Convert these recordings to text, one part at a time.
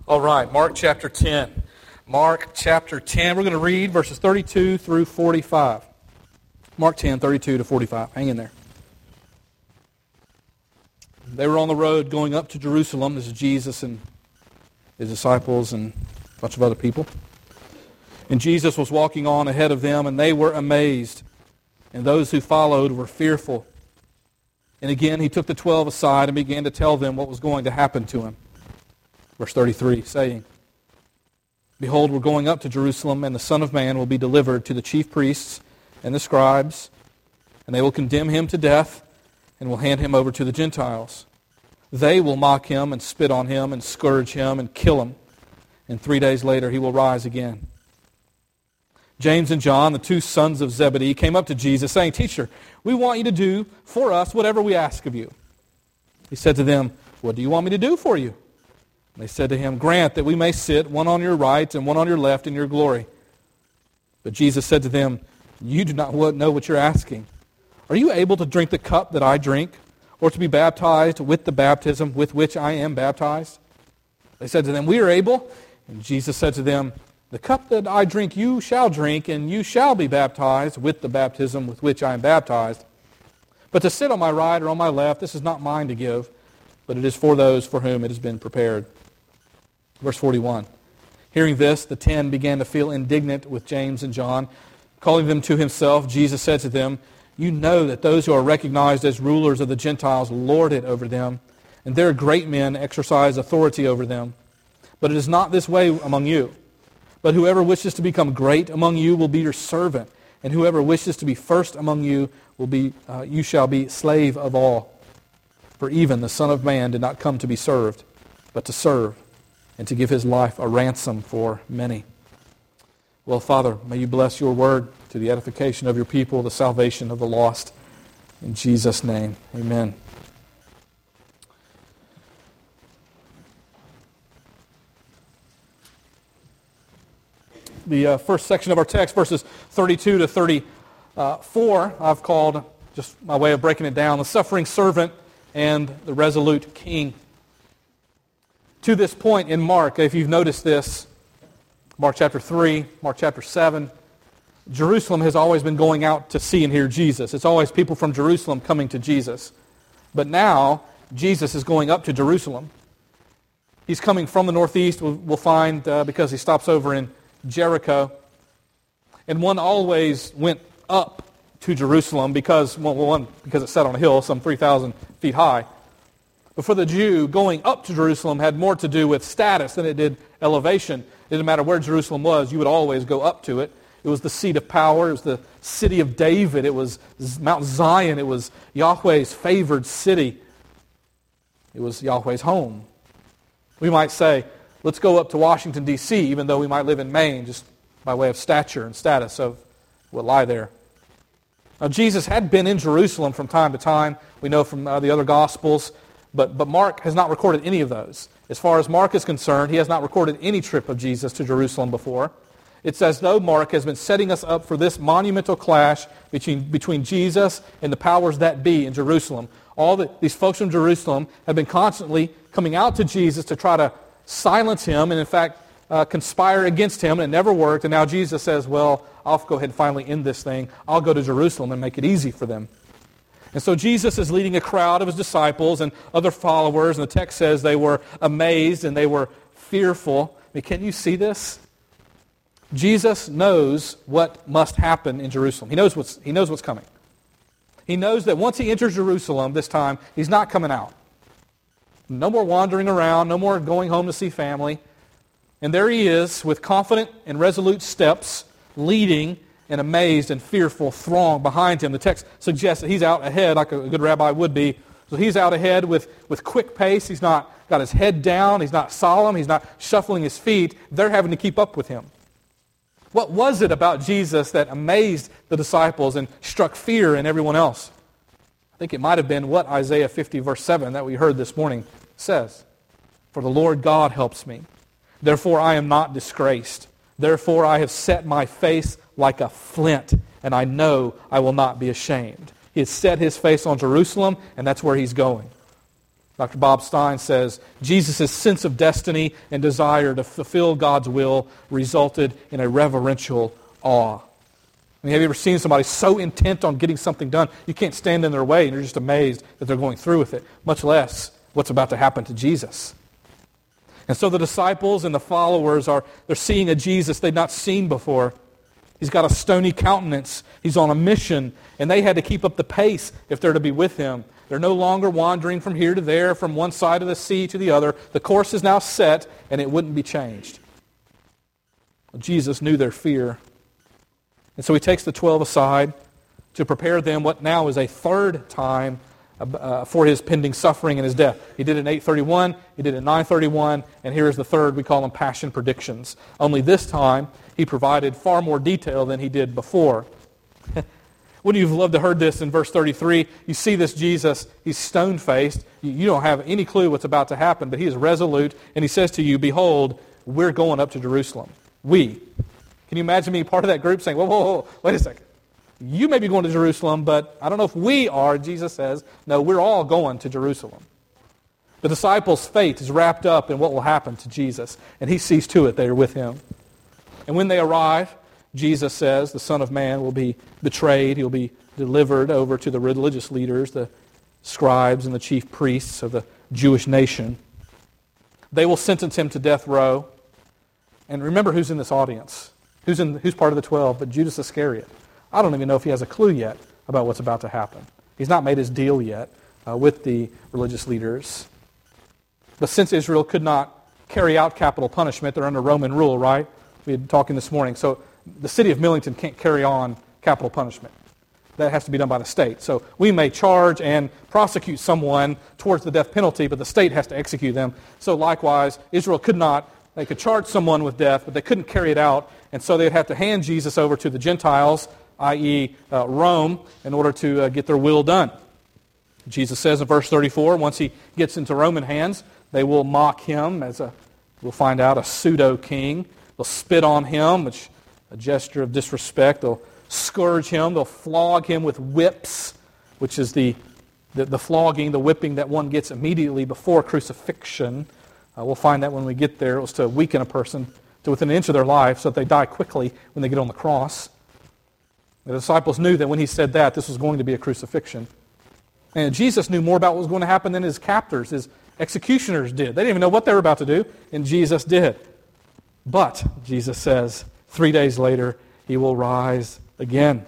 All right, Mark chapter 10. Mark chapter 10. We're going to read verses 32 through 45. Mark 10, 32 to 45. Hang in there. They were on the road going up to Jerusalem. This is Jesus and his disciples and a bunch of other people. And Jesus was walking on ahead of them, and they were amazed. And those who followed were fearful. And again, he took the 12 aside and began to tell them what was going to happen to him. Verse 33, saying, Behold, we're going up to Jerusalem, and the Son of Man will be delivered to the chief priests and the scribes, and they will condemn him to death, and will hand him over to the Gentiles. They will mock him and spit on him and scourge him and kill him. And 3 days later he will rise again. James and John, the two sons of Zebedee, came up to Jesus, saying, Teacher, we want you to do for us whatever we ask of you. He said to them, What do you want me to do for you? They said to him, Grant that we may sit, one on your right and one on your left in your glory. But Jesus said to them, You do not know what you're asking. Are you able to drink the cup that I drink, or to be baptized with the baptism with which I am baptized? They said to them, We are able. And Jesus said to them, The cup that I drink you shall drink, and you shall be baptized with the baptism with which I am baptized. But to sit on my right or on my left, this is not mine to give, but it is for those for whom it has been prepared. Verse 41. Hearing this, the 10 began to feel indignant with James and John. Calling them to himself, Jesus said to them, You know that those who are recognized as rulers of the Gentiles lord it over them, and their great men exercise authority over them. But it is not this way among you. But whoever wishes to become great among you will be your servant, and whoever wishes to be first among you will be you shall be slave of all. For even the Son of Man did not come to be served, but to serve, and to give his life a ransom for many. Well, Father, may you bless your word to the edification of your people, the salvation of the lost. In Jesus' name, amen. The first section of our text, verses 32 to 34, I've called, just my way of breaking it down, the suffering servant and the resolute king. To this point in Mark, if you've noticed this, Mark chapter 3, Mark chapter 7, Jerusalem has always been going out to see and hear Jesus. It's always people from Jerusalem coming to Jesus. But now, Jesus is going up to Jerusalem. He's coming from the northeast, we'll find, because he stops over in Jericho. And one always went up to Jerusalem because it's set on a hill, some 3,000 feet high. But for the Jew, going up to Jerusalem had more to do with status than it did elevation. It didn't matter where Jerusalem was, you would always go up to it. It was the seat of power. It was the city of David. It was Mount Zion. It was Yahweh's favored city. It was Yahweh's home. We might say, let's go up to Washington, D.C., even though we might live in Maine, just by way of stature and status of what lie there. Now, Jesus had been in Jerusalem from time to time. We know from the other Gospels. But Mark has not recorded any of those. As far as Mark is concerned, he has not recorded any trip of Jesus to Jerusalem before. It's as though Mark has been setting us up for this monumental clash between Jesus and the powers that be in Jerusalem. These folks from Jerusalem have been constantly coming out to Jesus to try to silence him and, in fact, conspire against him, and it never worked. And now Jesus says, well, I'll go ahead and finally end this thing. I'll go to Jerusalem and make it easy for them. And so Jesus is leading a crowd of his disciples and other followers, and the text says they were amazed and they were fearful. I mean, can you see this? Jesus knows what must happen in Jerusalem. He knows what's coming. He knows that once he enters Jerusalem this time, he's not coming out. No more wandering around, no more going home to see family. And there he is with confident and resolute steps, leading an amazed and fearful throng behind him. The text suggests that he's out ahead like a good rabbi would be. So he's out ahead with quick pace. He's not got his head down. He's not solemn. He's not shuffling his feet. They're having to keep up with him. What was it about Jesus that amazed the disciples and struck fear in everyone else? I think it might have been what Isaiah 50 verse 7 that we heard this morning says. For the Lord God helps me. Therefore I am not disgraced. Therefore I have set my face like a flint, and I know I will not be ashamed. He has set his face on Jerusalem, and that's where he's going. Dr. Bob Stein says, Jesus' sense of destiny and desire to fulfill God's will resulted in a reverential awe. I mean, have you ever seen somebody so intent on getting something done, you can't stand in their way and you're just amazed that they're going through with it, much less what's about to happen to Jesus. And so the disciples and the followers they're seeing a Jesus they'd not seen before. He's got a stony countenance. He's on a mission, and they had to keep up the pace if they're to be with him. They're no longer wandering from here to there, from one side of the sea to the other. The course is now set, and it wouldn't be changed. Jesus knew their fear. And so he takes the 12 aside to prepare them what now is a third time for his pending suffering and his death. He did it in 8:31, he did it in 9:31, and here is the third. We call them passion predictions. Only this time, he provided far more detail than he did before. Wouldn't you have loved to have heard this in verse 33? You see this Jesus, he's stone-faced. You don't have any clue what's about to happen, but he is resolute, and he says to you, behold, we're going up to Jerusalem. We. Can you imagine being part of that group saying, whoa, wait a second. You may be going to Jerusalem, but I don't know if we are. Jesus says, no, we're all going to Jerusalem. The disciples' fate is wrapped up in what will happen to Jesus, and he sees to it they are with him. And when they arrive, Jesus says the Son of Man will be betrayed. He'll be delivered over to the religious leaders, the scribes and the chief priests of the Jewish nation. They will sentence him to death row. And remember who's in this audience. Who's part of the 12? But Judas Iscariot. I don't even know if he has a clue yet about what's about to happen. He's not made his deal yet with the religious leaders. But since Israel could not carry out capital punishment, they're under Roman rule, right? We had talking this morning. So the city of Millington can't carry on capital punishment. That has to be done by the state. So we may charge and prosecute someone towards the death penalty, but the state has to execute them. So likewise, Israel they could charge someone with death, but they couldn't carry it out. And so they'd have to hand Jesus over to the Gentiles, i.e. Rome, in order to get their will done. Jesus says in verse 34, once he gets into Roman hands, they will mock him as we'll find out, a pseudo-king. They'll spit on him, which a gesture of disrespect. They'll scourge him. They'll flog him with whips, which is the flogging, the whipping that one gets immediately before crucifixion. We'll find that when we get there. It was to weaken a person to within an inch of their life so that they die quickly when they get on the cross. The disciples knew that when he said that, this was going to be a crucifixion. And Jesus knew more about what was going to happen than his captors, his executioners did. They didn't even know what they were about to do, and Jesus did. But, Jesus says, 3 days later, he will rise again.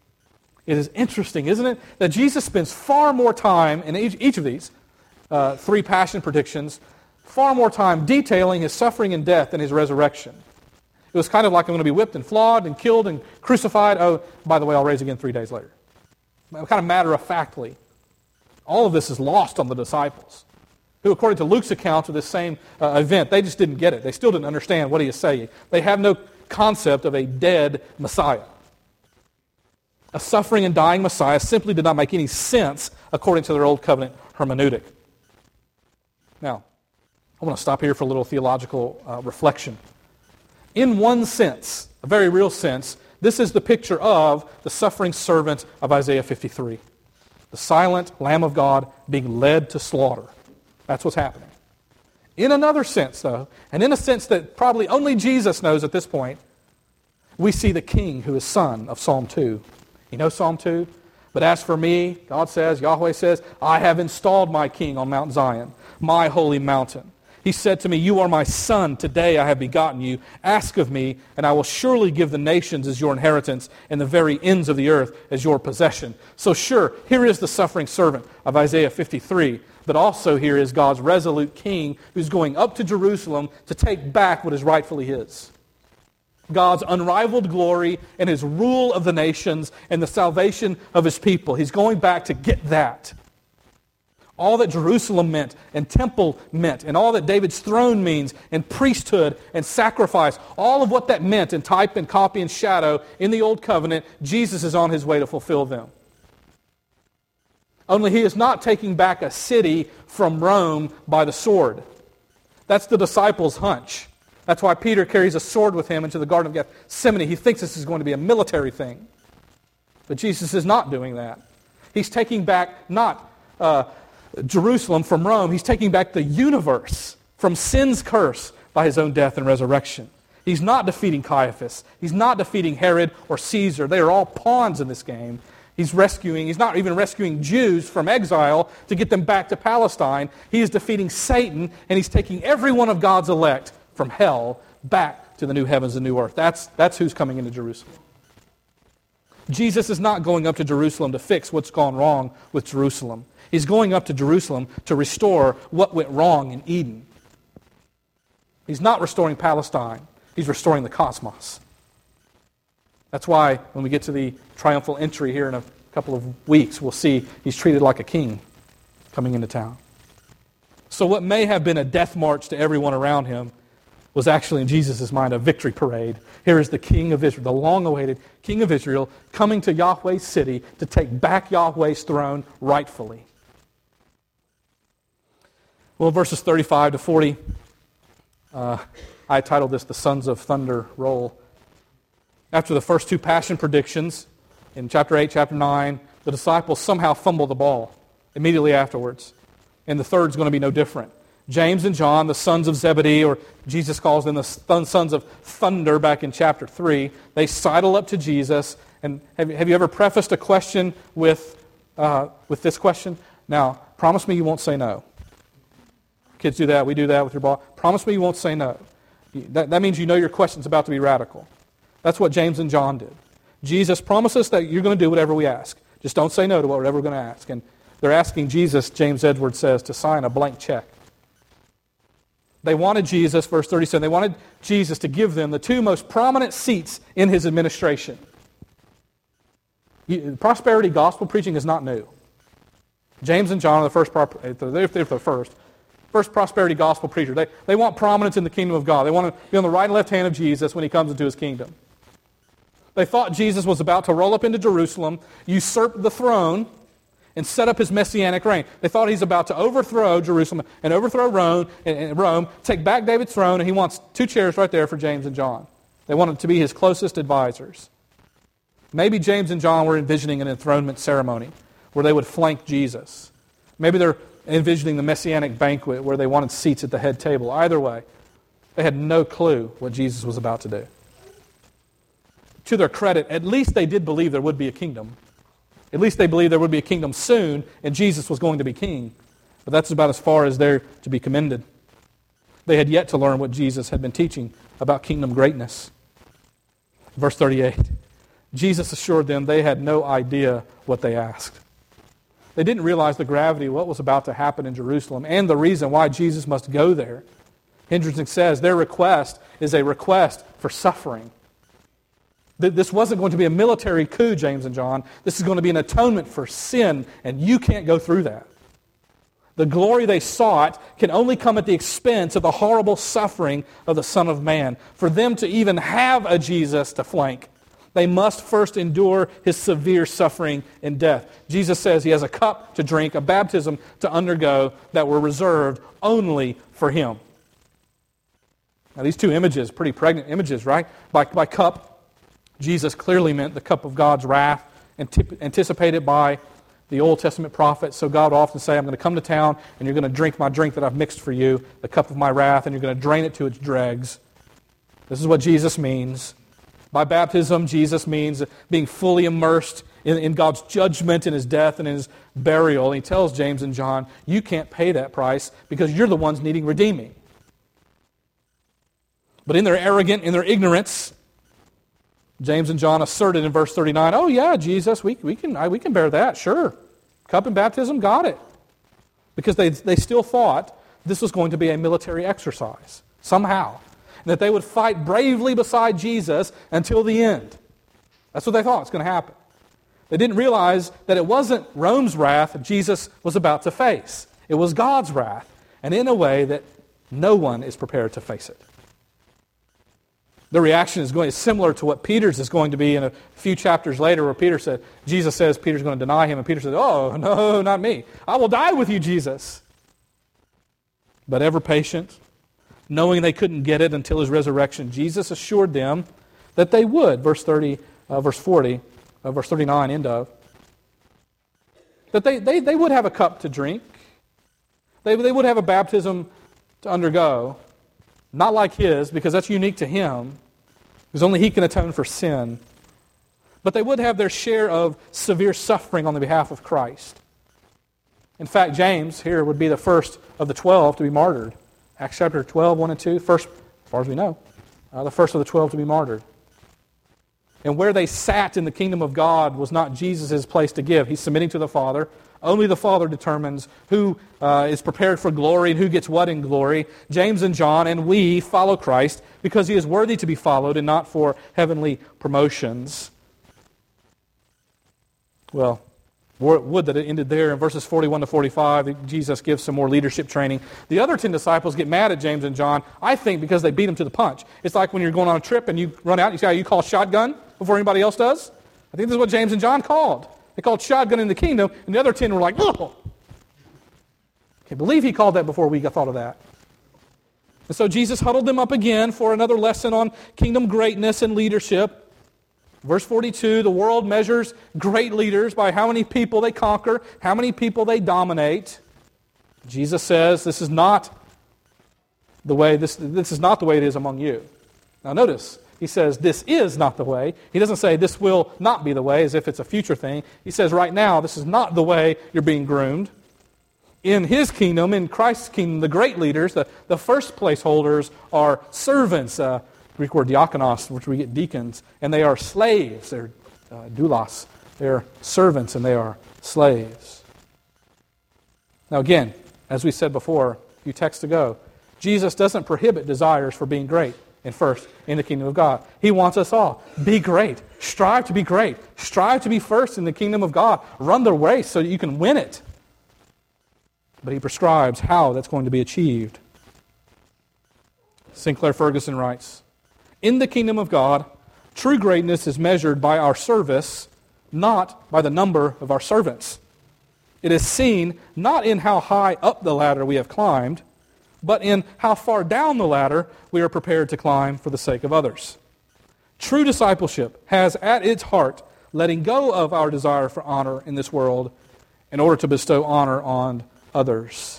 It is interesting, isn't it, that Jesus spends far more time in each of these three passion predictions, far more time detailing his suffering and death than his resurrection. It was kind of like I'm going to be whipped and flogged and killed and crucified. Oh, by the way, I'll rise again 3 days later. Kind of matter-of-factly. All of this is lost on the disciples, who, according to Luke's account of this same event, they just didn't get it. They still didn't understand what he is saying. They have no concept of a dead Messiah. A suffering and dying Messiah simply did not make any sense according to their Old Covenant hermeneutic. Now, I want to stop here for a little theological reflection. In one sense, a very real sense, this is the picture of the suffering servant of Isaiah 53. The silent Lamb of God being led to slaughter. That's what's happening. In another sense, though, and in a sense that probably only Jesus knows at this point, we see the King who is son of Psalm 2. You know Psalm 2? But as for me, God says, Yahweh says, I have installed my King on Mount Zion, my holy mountain. He said to me, you are my son, today I have begotten you. Ask of me, and I will surely give the nations as your inheritance, and the very ends of the earth as your possession. So sure, here is the suffering servant of Isaiah 53, but also here is God's resolute king who's going up to Jerusalem to take back what is rightfully his. God's unrivaled glory and his rule of the nations and the salvation of his people. He's going back to get that. All that Jerusalem meant and temple meant and all that David's throne means and priesthood and sacrifice, all of what that meant in type and copy and shadow in the Old Covenant, Jesus is on his way to fulfill them. Only he is not taking back a city from Rome by the sword. That's the disciples' hunch. That's why Peter carries a sword with him into the Garden of Gethsemane. He thinks this is going to be a military thing. But Jesus is not doing that. He's taking back not Jerusalem from Rome. He's taking back the universe from sin's curse by his own death and resurrection. He's not defeating Caiaphas. He's not defeating Herod or Caesar. They are all pawns in this game. He's not even rescuing Jews from exile to get them back to Palestine. He is defeating Satan, and he's taking every one of God's elect from hell back to the new heavens and new earth. That's who's coming into Jerusalem. Jesus is not going up to Jerusalem to fix what's gone wrong with Jerusalem. He's going up to Jerusalem to restore what went wrong in Eden. He's not restoring Palestine. He's restoring the cosmos. That's why when we get to the triumphal entry here in a couple of weeks, we'll see he's treated like a king coming into town. So what may have been a death march to everyone around him was actually in Jesus' mind a victory parade. Here is the King of Israel, the long-awaited King of Israel, coming to Yahweh's city to take back Yahweh's throne rightfully. Well, verses 35 to 40, I titled this The Sons of Thunder Roll. After the first two passion predictions, in chapter 8, chapter 9, the disciples somehow fumble the ball immediately afterwards. And the third's going to be no different. James and John, the sons of Zebedee, or Jesus calls them the sons of thunder back in chapter 3, they sidle up to Jesus. And have you ever prefaced a question with this question? Now, promise me you won't say no. Kids do that. We do that with your ball. Promise me you won't say no. That means you know your question's about to be radical. That's what James and John did. Jesus promises that you're going to do whatever we ask. Just don't say no to whatever we're going to ask. And they're asking Jesus, James Edwards says, to sign a blank check. They wanted Jesus, verse 37, they wanted Jesus to give them the two most prominent seats in his administration. Prosperity gospel preaching is not new. James and John are the first prosperity gospel preacher. They want prominence in the kingdom of God. They want to be on the right and left hand of Jesus when he comes into his kingdom. They thought Jesus was about to roll up into Jerusalem, usurp the throne, and set up his messianic reign. They thought he's about to overthrow Jerusalem and overthrow Rome, take back David's throne, and he wants two chairs right there for James and John. They wanted to be his closest advisors. Maybe James and John were envisioning an enthronement ceremony where they would flank Jesus. Maybe they're envisioning the messianic banquet where they wanted seats at the head table. Either way, they had no clue what Jesus was about to do. To their credit, at least they did believe there would be a kingdom. At least they believed there would be a kingdom soon, and Jesus was going to be king. But that's about as far as they're to be commended. They had yet to learn what Jesus had been teaching about kingdom greatness. Verse 38, Jesus assured them they had no idea what they asked. They didn't realize the gravity of what was about to happen in Jerusalem and the reason why Jesus must go there. Hendrickson says their request is a request for suffering. This wasn't going to be a military coup, James and John. This is going to be an atonement for sin, and you can't go through that. The glory they sought can only come at the expense of the horrible suffering of the Son of Man. For them to even have a Jesus to flank, they must first endure his severe suffering and death. Jesus says he has a cup to drink, a baptism to undergo that were reserved only for him. Now these two images, pretty pregnant images, right? By cup, Jesus clearly meant the cup of God's wrath, anticipated by the Old Testament prophets. So God would often say, I'm going to come to town and you're going to drink my drink that I've mixed for you, the cup of my wrath, and you're going to drain it to its dregs. This is what Jesus means. By baptism, Jesus means being fully immersed in God's judgment, in his death, and in his burial. And he tells James and John, you can't pay that price because you're the ones needing redeeming. But in their ignorance, James and John asserted in verse 39, oh yeah, Jesus, we can bear that, sure. Cup and baptism, got it. Because they still thought this was going to be a military exercise, somehow. And that they would fight bravely beside Jesus until the end. That's what they thought was going to happen. They didn't realize that it wasn't Rome's wrath Jesus was about to face. It was God's wrath, and in a way that no one is prepared to face it. The reaction is similar to what Peter's is going to be in a few chapters later, where Jesus says Peter's going to deny him, and Peter says, oh, no, not me. I will die with you, Jesus. But ever patient, knowing they couldn't get it until his resurrection, Jesus assured them that they would, verse 39, end of, that they would have a cup to drink, They would have a baptism to undergo, not like his, because that's unique to him, because only he can atone for sin. But they would have their share of severe suffering on the behalf of Christ. In fact, James here would be the first of the 12 to be martyred. Acts chapter 12, 1 and 2, first, as far as we know, the first of the 12 to be martyred. And where they sat in the kingdom of God was not Jesus' place to give. He's submitting to the Father. Only the Father determines who is prepared for glory and who gets what in glory. James and John and we follow Christ because he is worthy to be followed and not for heavenly promotions. Well, would that it ended there. In verses 41 to 45, Jesus gives some more leadership training. The other 10 disciples get mad at James and John, I think because they beat them to the punch. It's like when you're going on a trip and you run out, you see how you call shotgun before anybody else does? I think this is what James and John called. They called shotgun in the kingdom, and the other 10 were like, oh! Can't believe he called that before we thought of that. And so Jesus huddled them up again for another lesson on kingdom greatness and leadership. Verse 42, the world measures great leaders by how many people they conquer, how many people they dominate. Jesus says this is not the way this is not the way it is among you. Now notice, he says this is not the way. He doesn't say this will not be the way as if it's a future thing. He says right now this is not the way you're being groomed. In his kingdom, in Christ's kingdom, the great leaders, the first place holders are servants. Greek word diakonos, which we get deacons, and they are slaves. They're doulos. They're servants and they are slaves. Now again, as we said before, a few texts ago, Jesus doesn't prohibit desires for being great in the kingdom of God. He wants us all. Be great. Strive to be great. Strive to be first in the kingdom of God. Run the race so that you can win it. But he prescribes how that's going to be achieved. Sinclair Ferguson writes, in the kingdom of God, true greatness is measured by our service, not by the number of our servants. It is seen not in how high up the ladder we have climbed, but in how far down the ladder we are prepared to climb for the sake of others. True discipleship has at its heart letting go of our desire for honor in this world in order to bestow honor on others.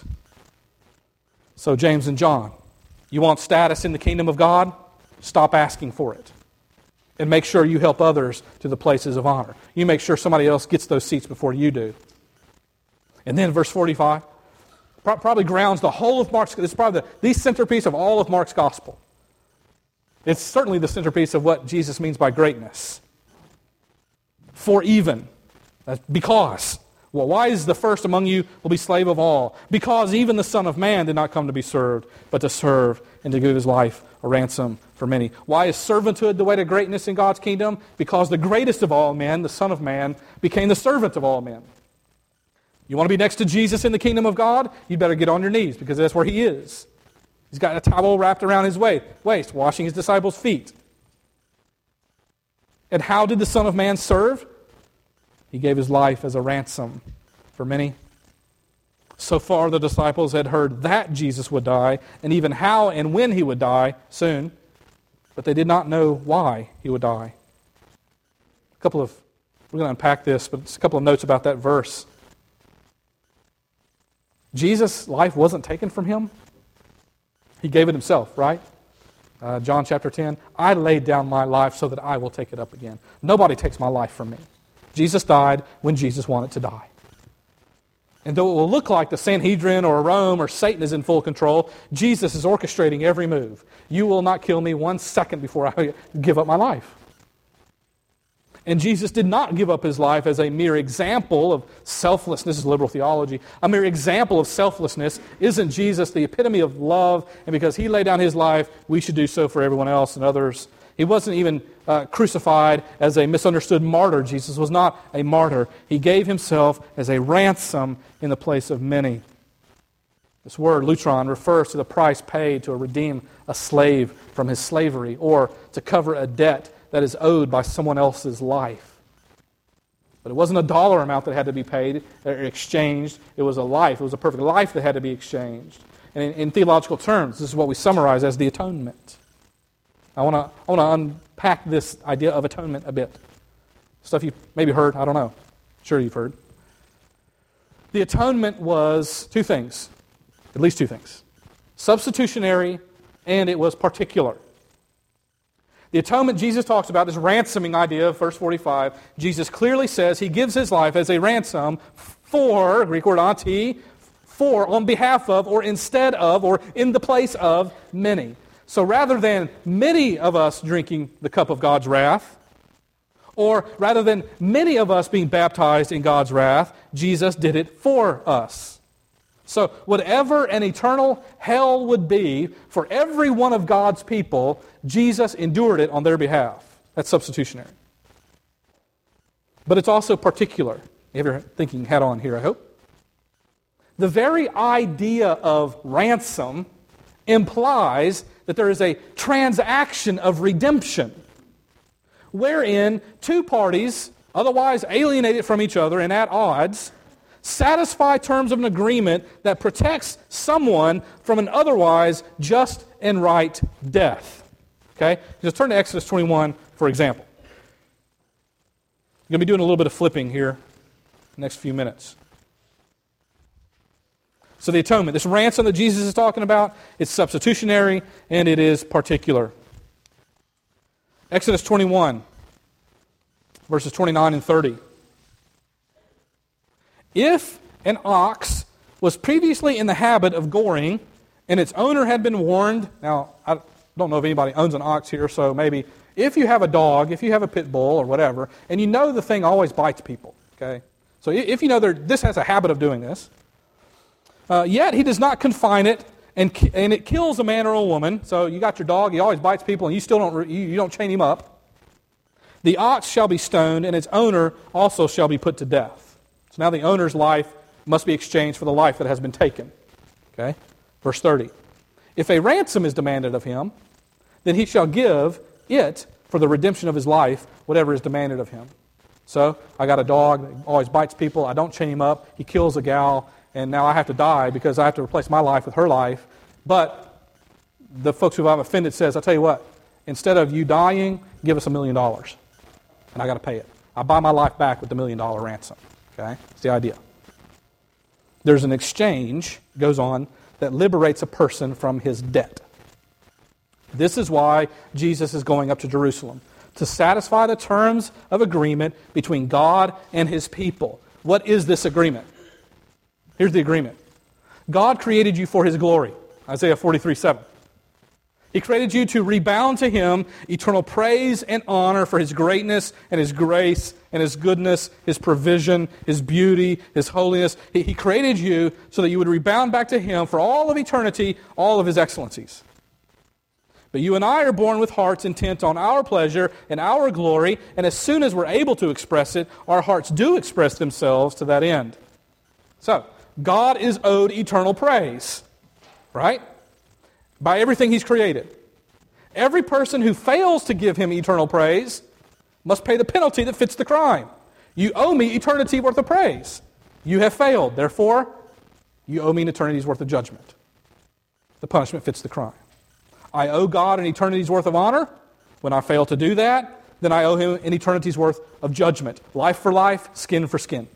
So James and John, you want status in the kingdom of God? Stop asking for it. And make sure you help others to the places of honor. You make sure somebody else gets those seats before you do. And then verse 45 probably grounds the whole of Mark's. It's probably the centerpiece of all of Mark's gospel. It's certainly the centerpiece of what Jesus means by greatness. For even, because. Well, why is the first among you will be slave of all? Because even the Son of Man did not come to be served, but to serve and to give his life a ransom for many. Why is servanthood the way to greatness in God's kingdom? Because the greatest of all men, the Son of Man, became the servant of all men. You want to be next to Jesus in the kingdom of God? You'd better get on your knees because that's where he is. He's got a towel wrapped around his waist, washing his disciples' feet. And how did the Son of Man serve? He gave his life as a ransom for many. So far, the disciples had heard that Jesus would die, and even how and when he would die soon, but they did not know why he would die. We're going to unpack this, but it's a couple of notes about that verse. Jesus' life wasn't taken from him. He gave it himself, right? John chapter 10, I laid down my life so that I will take it up again. Nobody takes my life from me. Jesus died when Jesus wanted to die. And though it will look like the Sanhedrin or Rome or Satan is in full control, Jesus is orchestrating every move. You will not kill me 1 second before I give up my life. And Jesus did not give up his life as a mere example of selflessness. This is liberal theology. A mere example of selflessness. Isn't Jesus the epitome of love? And because he laid down his life, we should do so for everyone else and others. He wasn't even crucified as a misunderstood martyr. Jesus was not a martyr. He gave himself as a ransom in the place of many. This word, lutron, refers to the price paid to redeem a slave from his slavery or to cover a debt that is owed by someone else's life. But it wasn't a dollar amount that had to be paid or exchanged. It was a life. It was a perfect life that had to be exchanged. And in theological terms, this is what we summarize as the atonement. I want to unpack this idea of atonement a bit. Stuff you've maybe heard, I don't know. Sure you've heard. The atonement was two things. At least two things. Substitutionary, and it was particular. The atonement Jesus talks about, this ransoming idea of verse 45, Jesus clearly says he gives his life as a ransom for, Greek word anti, for, on behalf of, or instead of, or in the place of many. So rather than many of us drinking the cup of God's wrath, or rather than many of us being baptized in God's wrath, Jesus did it for us. So whatever an eternal hell would be for every one of God's people, Jesus endured it on their behalf. That's substitutionary. But it's also particular. You have your thinking hat on here, I hope. The very idea of ransom implies that there is a transaction of redemption, wherein two parties, otherwise alienated from each other and at odds, satisfy terms of an agreement that protects someone from an otherwise just and right death. Okay? Just turn to Exodus 21, for example. I'm going to be doing a little bit of flipping here the next few minutes. So the atonement, this ransom that Jesus is talking about, it's substitutionary and it is particular. Exodus 21, verses 29 and 30. If an ox was previously in the habit of goring and its owner had been warned, now I don't know if anybody owns an ox here, so maybe if you have a dog, if you have a pit bull or whatever, and you know the thing always bites people, okay? So if you know this has a habit of doing this, yet he does not confine it, and it kills a man or a woman. So you got your dog, he always bites people, and you still don't chain him up. The ox shall be stoned, and its owner also shall be put to death. So now the owner's life must be exchanged for the life that has been taken. Okay, verse 30. If a ransom is demanded of him, then he shall give it for the redemption of his life, whatever is demanded of him. So I got a dog that always bites people. I don't chain him up. He kills a gal. And now I have to die because I have to replace my life with her life. But the folks who I've offended says, I'll tell you what, instead of you dying, give us $1 million. And I got to pay it. I buy my life back with the $1 million ransom. Okay? That's the idea. There's an exchange, goes on, that liberates a person from his debt. This is why Jesus is going up to Jerusalem, to satisfy the terms of agreement between God and his people. What is this agreement? Here's the agreement. God created you for his glory. Isaiah 43:7. He created you to rebound to him eternal praise and honor for his greatness and his grace and his goodness, his provision, his beauty, his holiness. He created you so that you would rebound back to him for all of eternity, all of his excellencies. But you and I are born with hearts intent on our pleasure and our glory, and as soon as we're able to express it, our hearts do express themselves to that end. So, God is owed eternal praise, right? By everything he's created. Every person who fails to give him eternal praise must pay the penalty that fits the crime. You owe me eternity worth of praise. You have failed. Therefore, you owe me an eternity's worth of judgment. The punishment fits the crime. I owe God an eternity's worth of honor. When I fail to do that, then I owe him an eternity's worth of judgment. Life for life, skin for skin.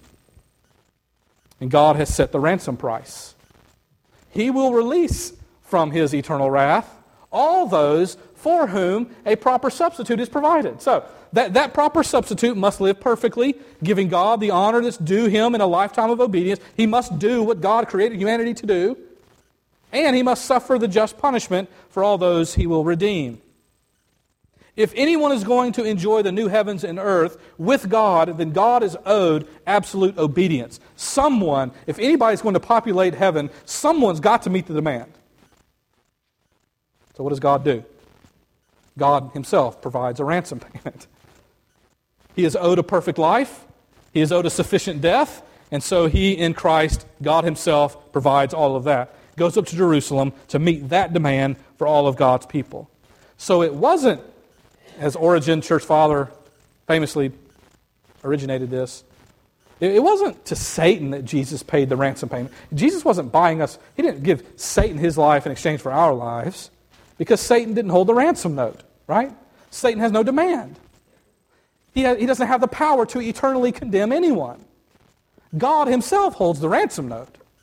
And God has set the ransom price. He will release from his eternal wrath all those for whom a proper substitute is provided. So, that proper substitute must live perfectly, giving God the honor that's due him in a lifetime of obedience. He must do what God created humanity to do. And he must suffer the just punishment for all those he will redeem. If anyone is going to enjoy the new heavens and earth with God, then God is owed absolute obedience. Someone, if anybody's going to populate heaven, someone's got to meet the demand. So what does God do? God himself provides a ransom payment. He is owed a perfect life. He is owed a sufficient death. And so he, in Christ, God himself, provides all of that. Goes up to Jerusalem to meet that demand for all of God's people. So it wasn't, as Origen, church father, famously originated this, it wasn't to Satan that Jesus paid the ransom payment. Jesus wasn't buying us. He didn't give Satan his life in exchange for our lives because Satan didn't hold the ransom note, right? Satan has no demand. He doesn't have the power to eternally condemn anyone. God himself holds the ransom note.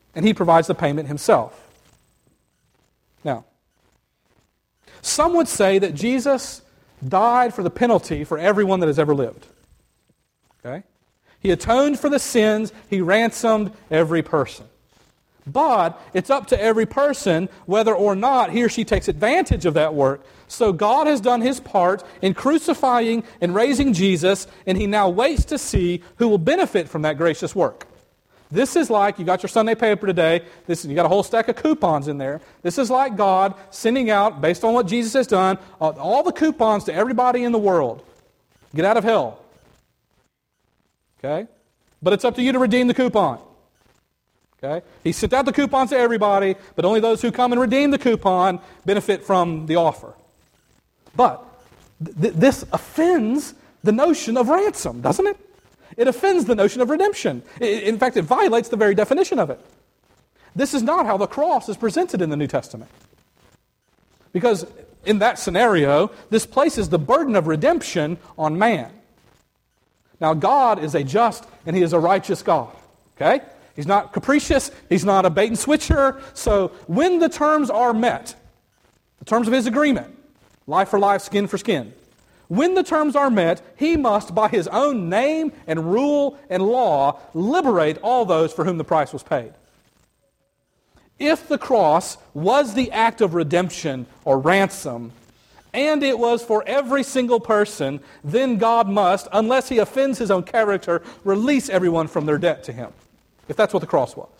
and he provides the payment himself. Now, some would say that Jesus died for the penalty for everyone that has ever lived. Okay? He atoned for the sins. He ransomed every person. But it's up to every person whether or not he or she takes advantage of that work. So God has done his part in crucifying and raising Jesus, and he now waits to see who will benefit from that gracious work. This is like, you got your Sunday paper today, you got a whole stack of coupons in there. This is like God sending out, based on what Jesus has done, all the coupons to everybody in the world. Get out of hell. Okay? But it's up to you to redeem the coupon. Okay? He sent out the coupons to everybody, but only those who come and redeem the coupon benefit from the offer. But this offends the notion of ransom, doesn't it? It offends the notion of redemption. In fact, it violates the very definition of it. This is not how the cross is presented in the New Testament. Because in that scenario, this places the burden of redemption on man. Now, God is a just and He is a righteous God. Okay? He's not capricious. He's not a bait and switcher. So when the terms are met, the terms of His agreement, life for life, skin for skin, when the terms are met, He must, by His own name and rule and law, liberate all those for whom the price was paid. If the cross was the act of redemption or ransom, and it was for every single person, then God must, unless He offends His own character, release everyone from their debt to Him. If that's what the cross was.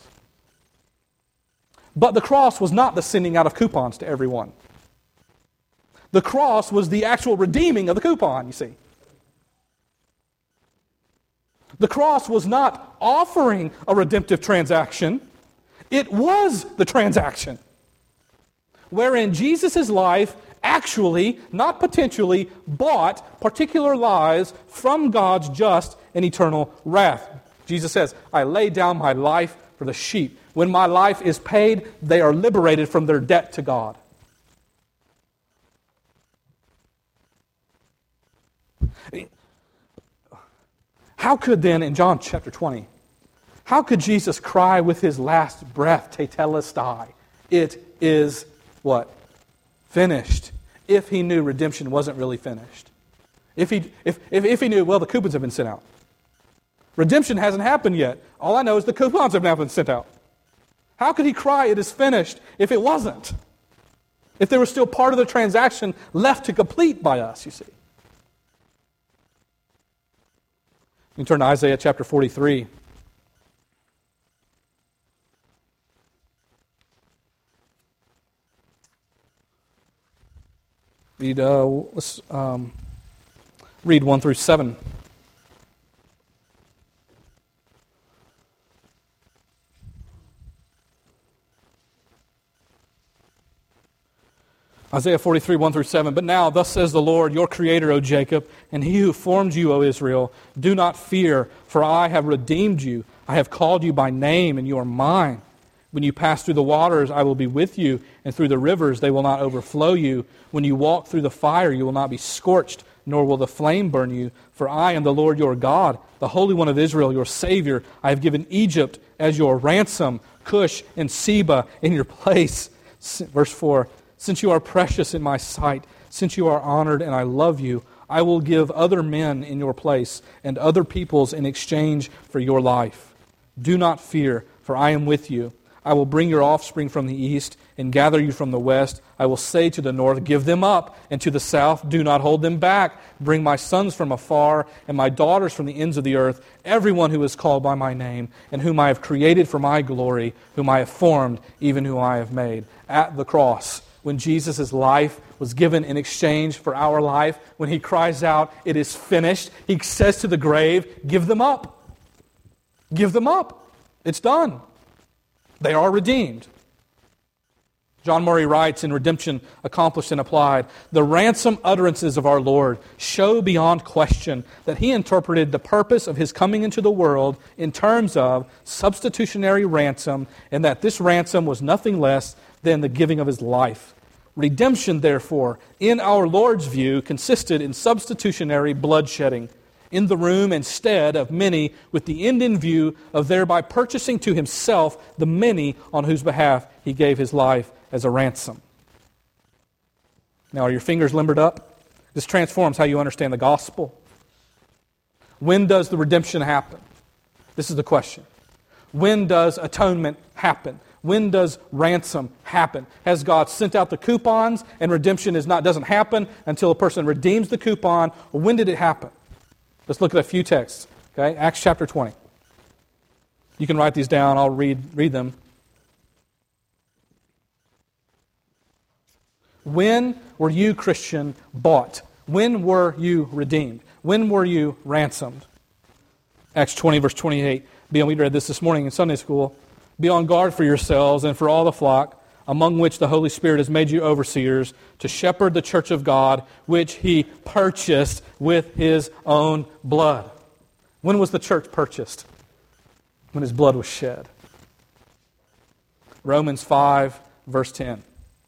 But the cross was not the sending out of coupons to everyone. The cross was the actual redeeming of the coupon, you see. The cross was not offering a redemptive transaction. It was the transaction. Wherein Jesus' life actually, not potentially, bought particular lives from God's just and eternal wrath. Jesus says, I lay down my life for the sheep. When my life is paid, they are liberated from their debt to God. How could then, in John chapter 20, how could Jesus cry with His last breath, Tetelestai, it is what? Finished. If He knew redemption wasn't really finished. If he knew, well, the coupons have been sent out. Redemption hasn't happened yet. All I know is the coupons have now been sent out. How could He cry, it is finished, if it wasn't? If there was still part of the transaction left to complete by us, you see. You can turn to Isaiah chapter 43. Let's read 1 through 7. Isaiah 43, 1 through 7. But now, thus says the Lord, your Creator, O Jacob, and He who formed you, O Israel, do not fear, for I have redeemed you. I have called you by name, and you are mine. When you pass through the waters, I will be with you, and through the rivers, they will not overflow you. When you walk through the fire, you will not be scorched, nor will the flame burn you. For I am the Lord your God, the Holy One of Israel, your Savior. I have given Egypt as your ransom, Cush and Seba in your place. Verse 4. Since you are precious in my sight, since you are honored and I love you, I will give other men in your place and other peoples in exchange for your life. Do not fear, for I am with you. I will bring your offspring from the east and gather you from the west. I will say to the north, give them up, and to the south, do not hold them back. Bring my sons from afar and my daughters from the ends of the earth, everyone who is called by my name and whom I have created for my glory, whom I have formed, even whom I have made. At the cross, when Jesus' life was given in exchange for our life, when He cries out, it is finished, He says to the grave, give them up. Give them up. It's done. They are redeemed. John Murray writes in Redemption Accomplished and Applied, the ransom utterances of our Lord show beyond question that He interpreted the purpose of His coming into the world in terms of substitutionary ransom, and that this ransom was nothing less than the giving of His life. Redemption, therefore, in our Lord's view, consisted in substitutionary bloodshedding. in the room instead of many, with the end in view of thereby purchasing to himself the many on whose behalf he gave his life as a ransom. Now, are your fingers limbered up? This transforms how you understand the gospel. When does the redemption happen? This is the question. When does atonement happen? When does ransom happen? Has God sent out the coupons and redemption doesn't happen until a person redeems the coupon? Or when did it happen? Let's look at a few texts. Okay, Acts chapter 20. You can write these down. I'll read them. When were you, Christian, bought? When were you redeemed? When were you ransomed? Acts 20, verse 28. We read this morning in Sunday school. Be on guard for yourselves and for all the flock, among which the Holy Spirit has made you overseers, to shepherd the church of God, which He purchased with His own blood. When was the church purchased? When His blood was shed. Romans 5, verse 10.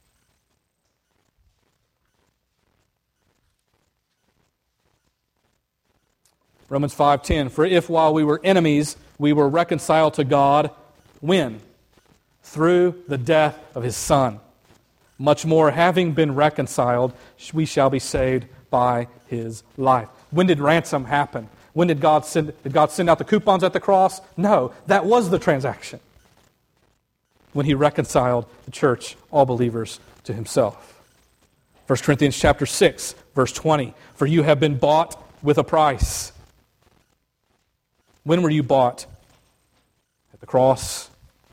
Romans 5:10, for if while we were enemies, we were reconciled to God, when? Through the death of His Son. Much more, having been reconciled, we shall be saved by His life. When did ransom happen? When did God send out the coupons at the cross? No, that was the transaction. When He reconciled the church, all believers, to Himself. 1 Corinthians chapter 6, verse 20, for you have been bought with a price. When were you bought? At the cross.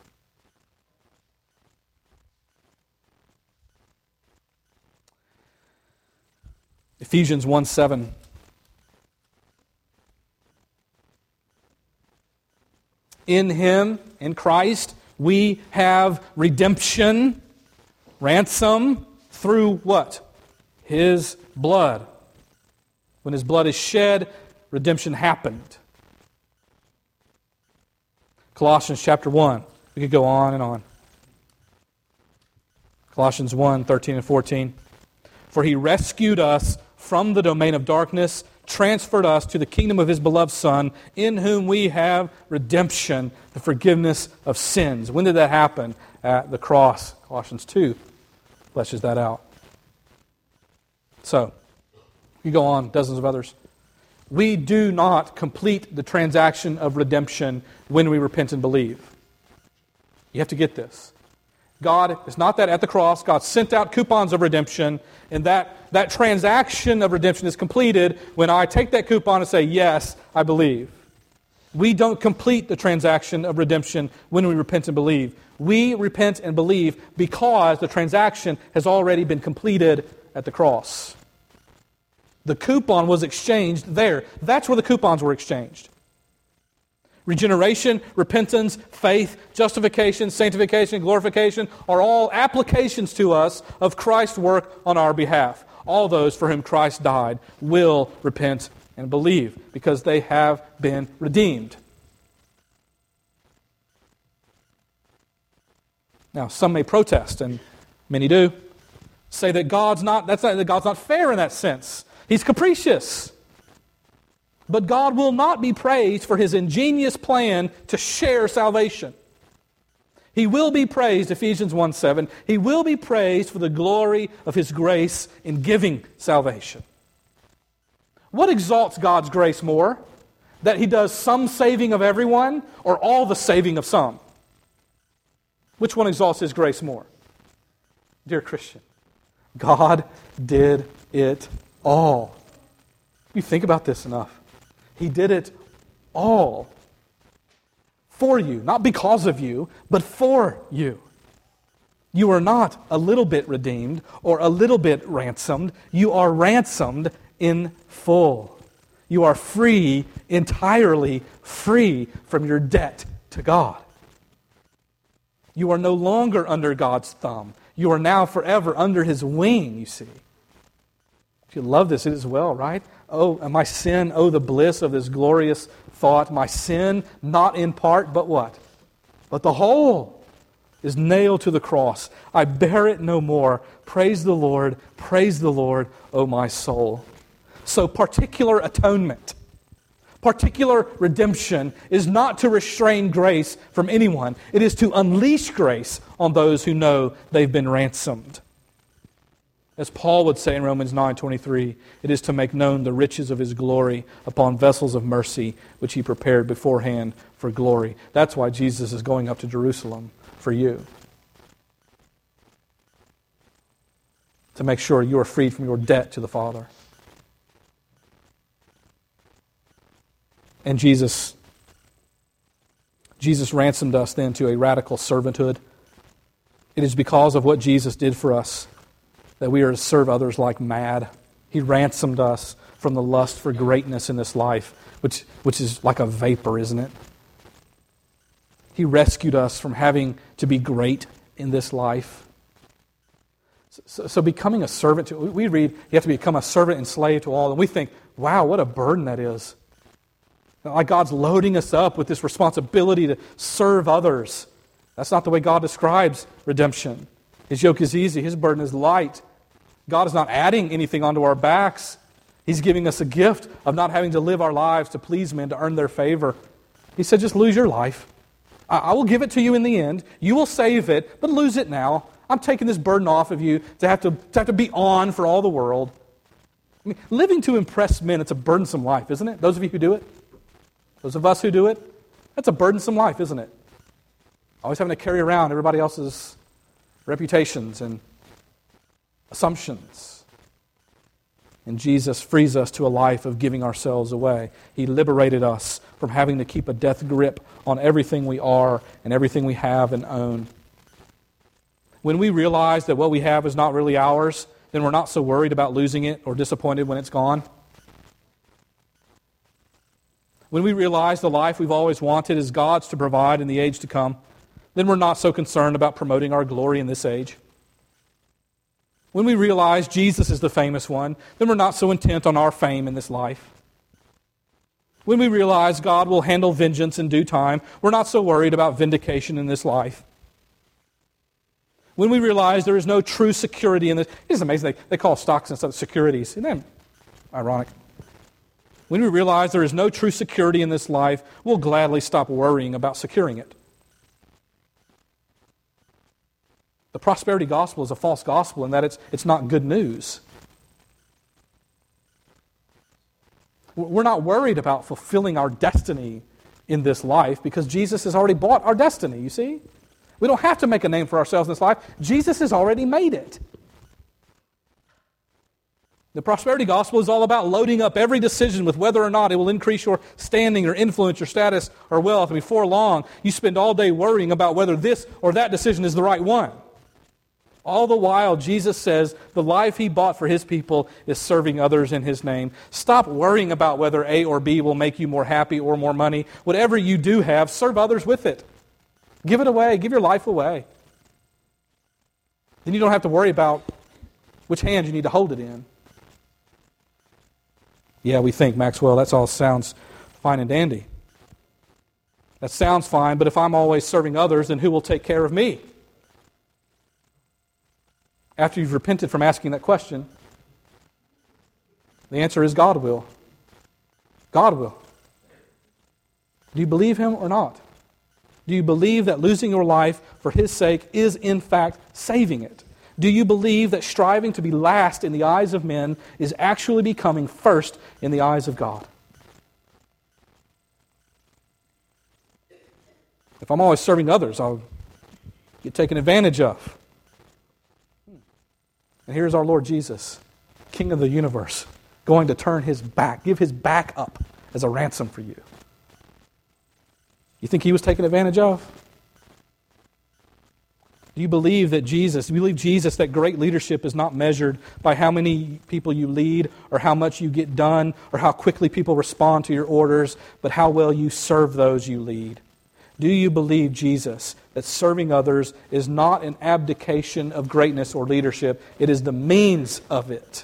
Ephesians 1:7. In Him, in Christ, we have redemption, ransom, through what? His blood. When His blood is shed, redemption happened. Colossians chapter 1. We could go on and on. Colossians 1, 13 and 14. For He rescued us from the domain of darkness, transferred us to the kingdom of His beloved Son, in whom we have redemption, the forgiveness of sins. When did that happen? At the cross. Colossians 2 fleshes that out. So, you go on, dozens of others. We do not complete the transaction of redemption when we repent and believe. You have to get this. God is not that at the cross. God sent out coupons of redemption, and that transaction of redemption is completed when I take that coupon and say, yes, I believe. We don't complete the transaction of redemption when we repent and believe. We repent and believe because the transaction has already been completed at the cross. The coupon was exchanged there. That's where the coupons were exchanged. Regeneration, repentance, faith, justification, sanctification, glorification are all applications to us of Christ's work on our behalf. All those for whom Christ died will repent and believe because they have been redeemed. Now, some may protest, and many do, say that God's not fair in that sense. He's capricious. But God will not be praised for His ingenious plan to share salvation. He will be praised, Ephesians 1:7, He will be praised for the glory of His grace in giving salvation. What exalts God's grace more? That He does some saving of everyone or all the saving of some? Which one exalts His grace more? Dear Christian, God did it all. You think about this enough. He did it all for you, not because of you, but for you. You are not a little bit redeemed or a little bit ransomed. You are ransomed in full. You are free, entirely free from your debt to God. You are no longer under God's thumb. You are now forever under His wing, you see. If you love this, it is well, right? Oh, my sin, oh, the bliss of this glorious thought. My sin, not in part, but what? But the whole is nailed to the cross. I bear it no more. Praise the Lord, oh my soul. So particular atonement Particular redemption is not to restrain grace from anyone. It is to unleash grace on those who know they've been ransomed. As Paul would say in Romans 9:23, it is to make known the riches of His glory upon vessels of mercy, which He prepared beforehand for glory. That's why Jesus is going up to Jerusalem for you. To make sure you are freed from your debt to the Father. And Jesus ransomed us then to a radical servanthood. It is because of what Jesus did for us that we are to serve others like mad. He ransomed us from the lust for greatness in this life, which is like a vapor, isn't it? He rescued us from having to be great in this life. So becoming a servant, we read, you have to become a servant and slave to all, and we think, wow, what a burden that is. Like God's loading us up with this responsibility to serve others. That's not the way God describes redemption. His yoke is easy, His burden is light. God is not adding anything onto our backs. He's giving us a gift of not having to live our lives to please men, to earn their favor. He said, just lose your life. I will give it to you in the end. You will save it, but lose it now. I'm taking this burden off of you to have to be on for all the world. I mean, living to impress men, it's a burdensome life, isn't it? Those of you who do it? Those of us who do it? That's a burdensome life, isn't it? Always having to carry around everybody else's reputations and assumptions. And Jesus frees us to a life of giving ourselves away. He liberated us from having to keep a death grip on everything we are and everything we have and own. When we realize that what we have is not really ours, then we're not so worried about losing it or disappointed when it's gone. When we realize the life we've always wanted is God's to provide in the age to come, then we're not so concerned about promoting our glory in this age. When we realize Jesus is the famous one, then we're not so intent on our fame in this life. When we realize God will handle vengeance in due time, we're not so worried about vindication in this life. When we realize there is no true security in this, it's amazing, they call stocks and stuff securities. Isn't that ironic? When we realize there is no true security in this life, we'll gladly stop worrying about securing it. The prosperity gospel is a false gospel in that it's not good news. We're not worried about fulfilling our destiny in this life because Jesus has already bought our destiny, you see? We don't have to make a name for ourselves in this life. Jesus has already made it. The prosperity gospel is all about loading up every decision with whether or not it will increase your standing or influence, your status or wealth. And before long, you spend all day worrying about whether this or that decision is the right one. All the while, Jesus says the life He bought for His people is serving others in His name. Stop worrying about whether A or B will make you more happy or more money. Whatever you do have, serve others with it. Give it away. Give your life away. Then you don't have to worry about which hand you need to hold it in. Yeah, we think, Maxwell, that all sounds fine and dandy. That sounds fine, but if I'm always serving others, then who will take care of me? After you've repented from asking that question, the answer is God will. God will. Do you believe Him or not? Do you believe that losing your life for His sake is in fact saving it? Do you believe that striving to be last in the eyes of men is actually becoming first in the eyes of God? If I'm always serving others, I'll get taken advantage of. And here's our Lord Jesus, King of the universe, going to turn His back, give His back up as a ransom for you. You think He was taken advantage of? Do you believe that that great leadership is not measured by how many people you lead or how much you get done or how quickly people respond to your orders, but how well you serve those you lead? Do you believe, Jesus, that serving others is not an abdication of greatness or leadership? It is the means of it.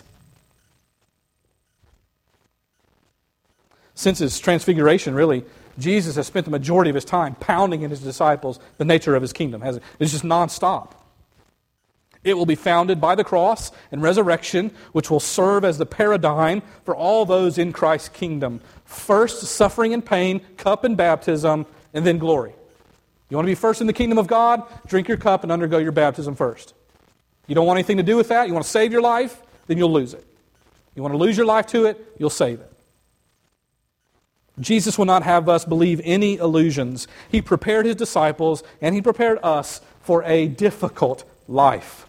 Since His transfiguration, really, Jesus has spent the majority of His time pounding in His disciples the nature of His kingdom, hasn't He? It's just nonstop. It will be founded by the cross and resurrection, which will serve as the paradigm for all those in Christ's kingdom. First, suffering and pain, cup and baptism, and then glory. You want to be first in the kingdom of God? Drink your cup and undergo your baptism first. You don't want anything to do with that? You want to save your life? Then you'll lose it. You want to lose your life to it? You'll save it. Jesus will not have us believe any illusions. He prepared His disciples and He prepared us for a difficult life.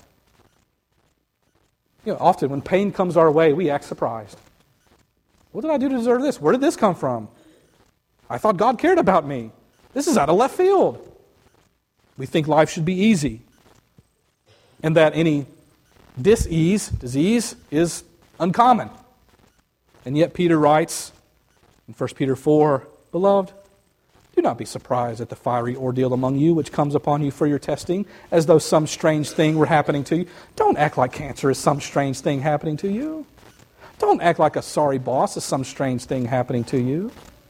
Often when pain comes our way, we act surprised. What did I do to deserve this? Where did this come from? I thought God cared about me. This is out of left field. We think life should be easy, and that any disease is uncommon. And yet Peter writes in 1 Peter 4, Beloved, do not be surprised at the fiery ordeal among you which comes upon you for your testing, as though some strange thing were happening to you. Don't act like cancer is some strange thing happening to you. Don't act like a sorry boss is some strange thing happening to you.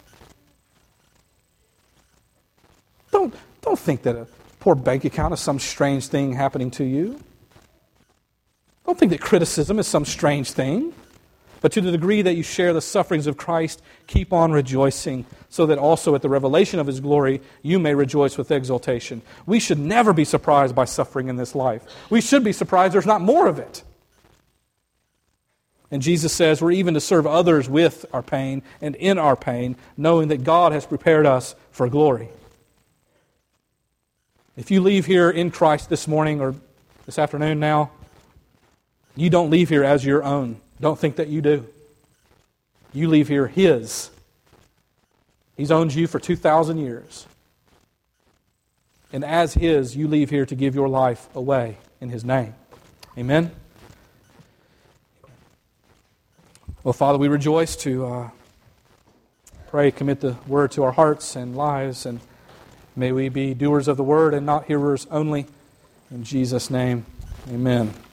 Don't think that a poor bank account is some strange thing happening to you. Don't think that criticism is some strange thing. But to the degree that you share the sufferings of Christ, keep on rejoicing, so that also at the revelation of His glory, you may rejoice with exultation. We should never be surprised by suffering in this life. We should be surprised there's not more of it. And Jesus says we're even to serve others with our pain and in our pain, knowing that God has prepared us for glory. If you leave here in Christ this morning or this afternoon now, you don't leave here as your own. Don't think that you do. You leave here His. He's owned you for 2,000 years. And as His, you leave here to give your life away in His name. Amen? Well, Father, we rejoice to pray, commit the Word to our hearts and lives, and may we be doers of the Word and not hearers only. In Jesus' name, amen.